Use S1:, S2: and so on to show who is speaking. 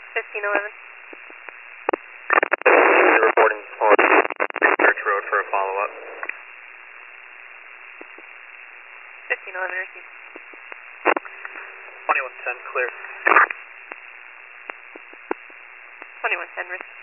S1: 1511.
S2: Reporting on Research Road for a follow-up.
S1: 1511 received.
S2: 2110, clear.
S1: 2110 received.